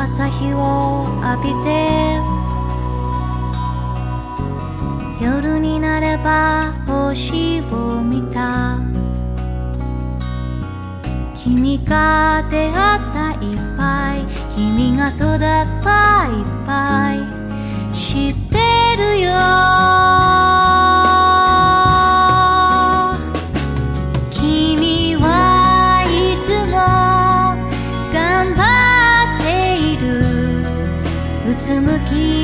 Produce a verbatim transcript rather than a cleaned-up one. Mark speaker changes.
Speaker 1: 朝日を浴びて夜になれば星を見た。君が出会ったいっぱい、君が育ったいっぱい知ってるよ。君はいつも頑張っている。うつむき